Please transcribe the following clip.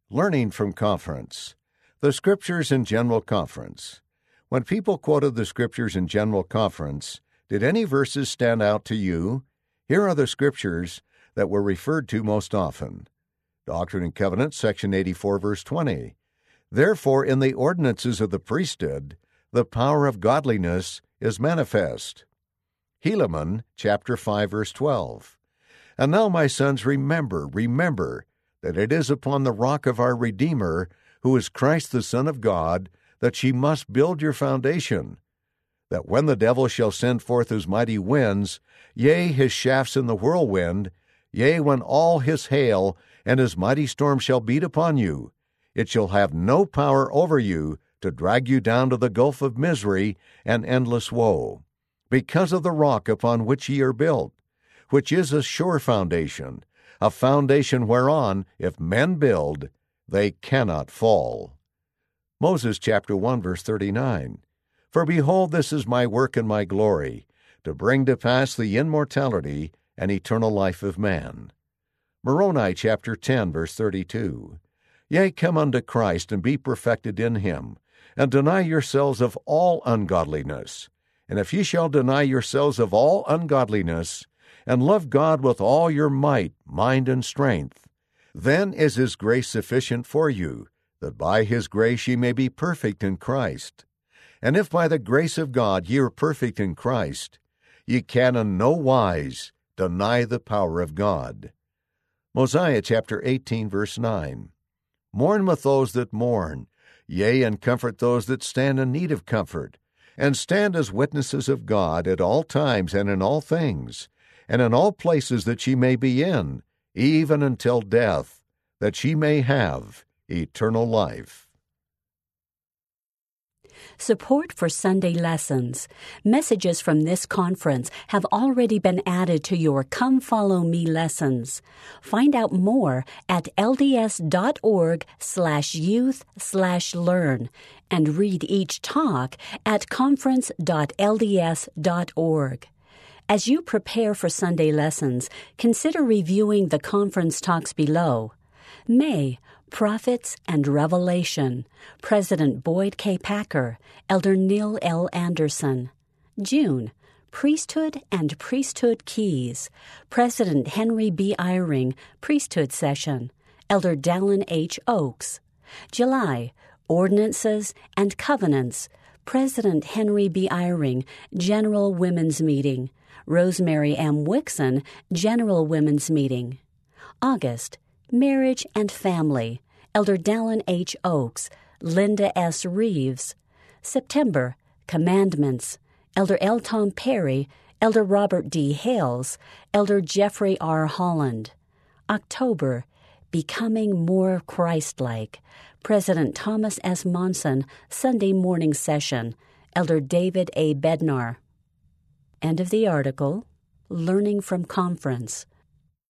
Learning from Conference. The Scriptures in General Conference. When people quoted the Scriptures in General Conference, did any verses stand out to you? Here are the Scriptures that were referred to most often. Doctrine and Covenants, section 84, verse 20. Therefore, in the ordinances of the priesthood, the power of godliness is manifest. Helaman, chapter 5, verse 12. And now, my sons, remember that it is upon the rock of our Redeemer, who is Christ the Son of God, that ye must build your foundation, that when the devil shall send forth his mighty winds, yea, his shafts in the whirlwind, yea, when all his hail and his mighty storm shall beat upon you, it shall have no power over you to drag you down to the gulf of misery and endless woe, because of the rock upon which ye are built, which is a sure foundation, a foundation whereon, if men build, they cannot fall. Moses chapter 1, verse 39. For behold, this is my work and my glory, to bring to pass the immortality and eternal life of man. Moroni chapter 10, verse 32. Yea, come unto Christ, and be perfected in him, and deny yourselves of all ungodliness. And if ye shall deny yourselves of all ungodliness, and love God with all your might, mind, and strength, then is his grace sufficient for you, that by his grace ye may be perfect in Christ. And if by the grace of God ye are perfect in Christ, ye can in no wise deny the power of God. Mosiah chapter 18, verse 9. Mourn with those that mourn, yea, and comfort those that stand in need of comfort, and stand as witnesses of God at all times and in all things, and in all places that ye may be in, even until death, that ye may have eternal life. Support for Sunday lessons. Messages from this conference have already been added to your Come Follow Me lessons. Find out more at lds.org/youth/learn and read each talk at conference.lds.org. As you prepare for Sunday lessons, consider reviewing the conference talks below. May, Prophets and Revelation, President Boyd K. Packer, Elder Neil L. Anderson. June, Priesthood and Priesthood Keys, President Henry B. Eyring, Priesthood Session, Elder Dallin H. Oaks. July, Ordinances and Covenants, President Henry B. Eyring, General Women's Meeting, Rosemary M. Wixon, General Women's Meeting. August, Marriage and Family, Elder Dallin H. Oaks, Linda S. Reeves. September, Commandments, Elder L. Tom Perry, Elder Robert D. Hales, Elder Jeffrey R. Holland. October, Becoming More Christ-like, President Thomas S. Monson, Sunday Morning Session, Elder David A. Bednar. End of the article. Learning from Conference.